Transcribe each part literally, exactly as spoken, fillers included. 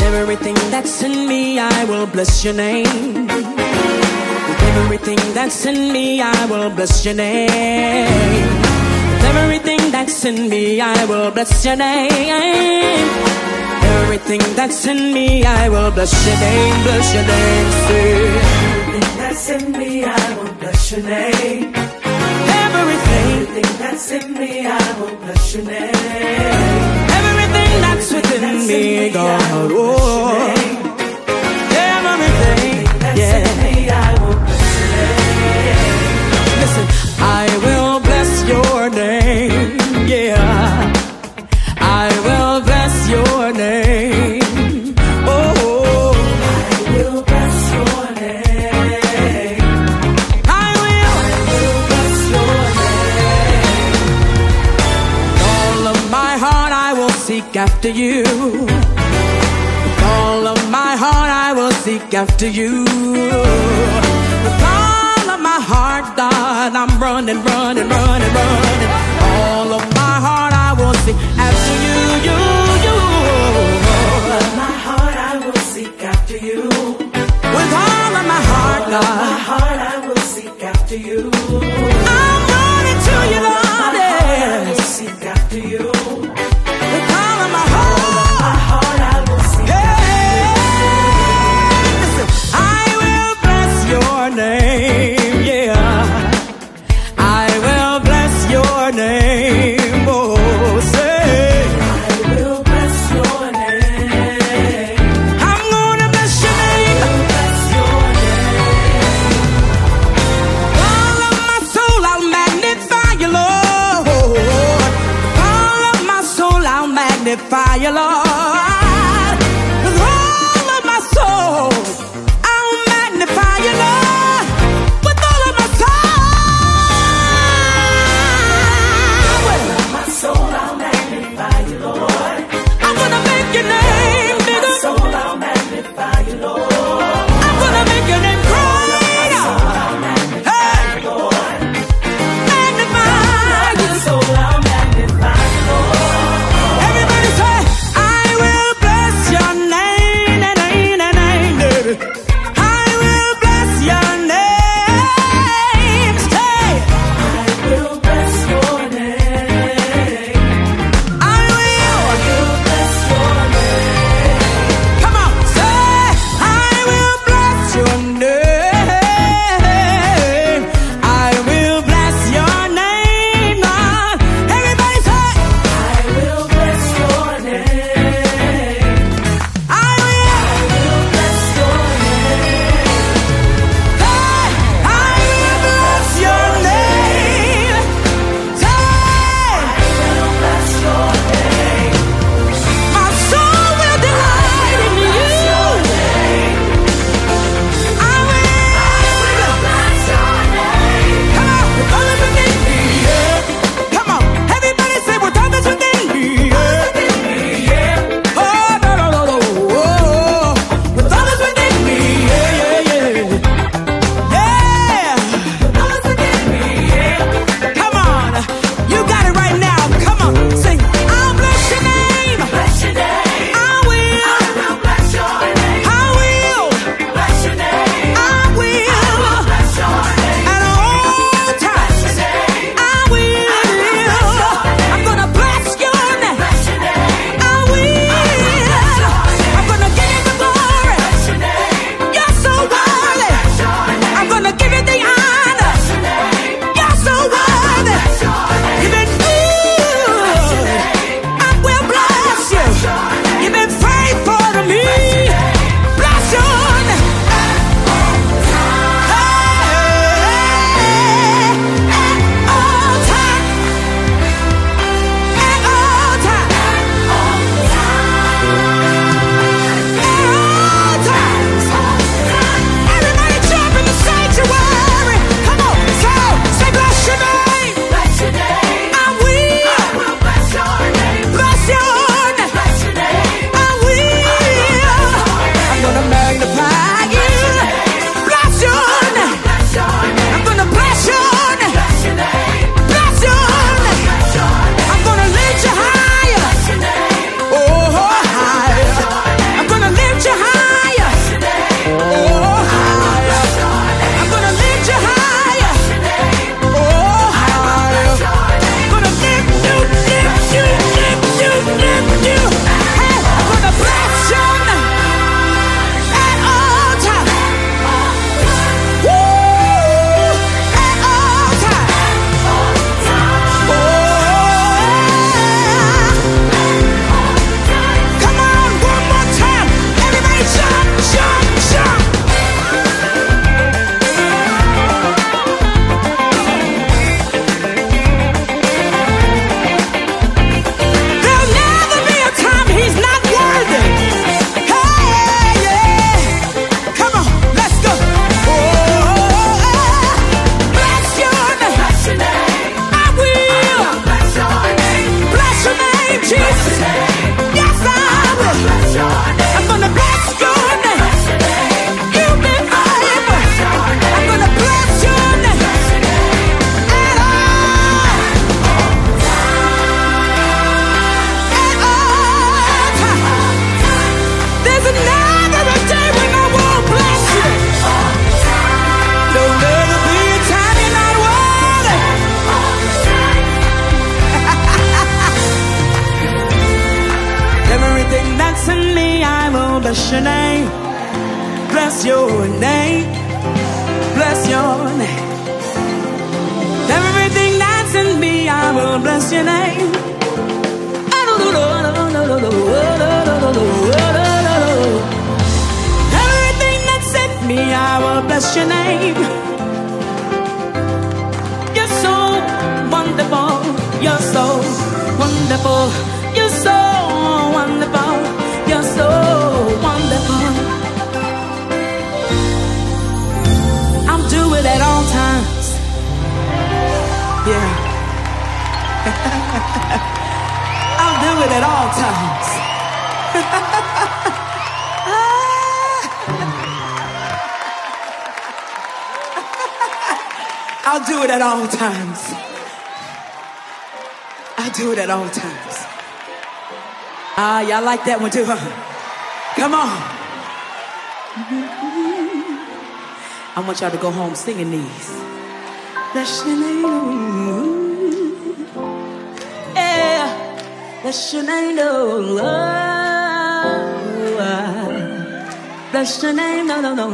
everything that's in me, I will bless your name. With everything that's in me, I will bless your name. With everything that's in me, I will bless your name. Everything that's in me, I will bless your name, bless your name, say. Everything that's in me, I will bless your name. Everything, everything that's in me, I will bless your name. Everything that's within me, God, oh. Everything, yeah. I will bless your name. Listen, I will bless your name, yeah. I will bless your name. Oh, I will bless your name. I will. I will bless your name. With all of my heart, I will seek after you. With all of my heart, I will seek after you. With all of my heart, God, I'm running, running, running, running. All of my heart, I will seek after you, you, you. All of my heart, I will seek after you. With all of my heart, All of my God, heart, I will seek after you. I'm running to you, Lord. I will seek after you. With all of my heart, My heart, I will seek hey, listen, I will bless your name, yeah. I will bless your name, oh, say. I will bless your name. I'm gonna bless your name. Bless your name. All of my soul, I'll magnify you, Lord. All of my soul, I'll magnify you, Lord. With all of my soul, I'll magnify you, Lord. With all of my soul, My soul, I'll magnify you, Lord. I'm gonna make your name My bigger. soul, I'll magnify you, Lord. I'm gonna make your name greater. I'll magnify you, Lord. Magnify you. My soul, I'll magnify you, Lord. Everybody say, I will bless your name, name, name, name, baby. I will bless your name. Say, I will bless your name. I will. I will bless your name. Come on, say, I will bless your name. I will bless your name, Lord. Everybody say, I will bless your name. I will. I will bless your name. Say, I will bless your name. Say, I will bless your name. my soul will delight in you. I will. Bless your name. Come on, with all that's within me, yeah. Come on, everybody say with all that's within me, yeah. Oh, no, no, no, no, oh, with all that's within me, yeah, yeah, yeah. Yeah. Come on, you got it right now. Come on, sing. I'll bless your name. Bless your name. I will. I will bless your name. I will. Bless your name. I will. Bless your name. At all times, I will. I'm gonna bless your name. Bless your name. I will. I'm gonna give you the glory. Bless your name. You're so worthy. I'm gonna give you the honor. You're so worthy. You've been good. I will bless you. You've been faithful to me. Bless your name. At all times. At all times. At all times. Everybody jump in the sanctuary. Come on, so say bless your name. Bless your name. I will. I will bless your name. Bless your name. Bless your name. I will. I'm gonna magnify you. Bless your name. Bless your name. I'm gonna bless your name. Bless your name. Bless your name. Bless your name. I'm gonna lift you higher. Bless your name. Oh, higher. I'm gonna lift bless your name, bless your name, bless your name. Everything that's in me, I will bless your name. Everything that's in me, I will bless your name. You're so wonderful, you're so wonderful, you're so wonderful, you're so wonderful. I'll do it at all times. Yeah. I'll do it at all times. I'll do it at all times. I'll do it at all times. Ah, y'all like that one too, huh? Come on. I want y'all to go home singing these. Bless your name. Yeah. Bless your name, oh Lord. Bless your name, no, no, no.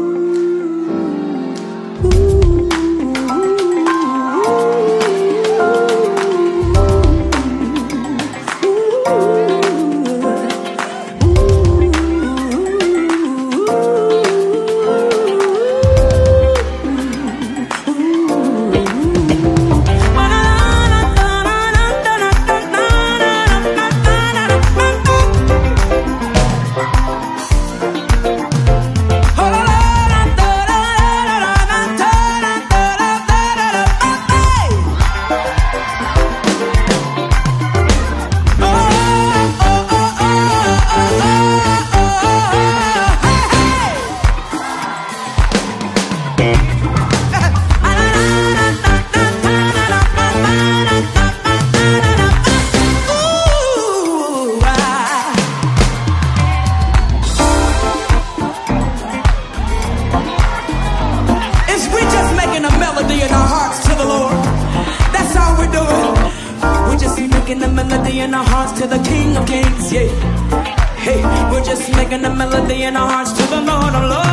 Making the melody in our hearts to the King of Kings, yeah. Hey, we're just making the melody in our hearts to the Lord of Lords.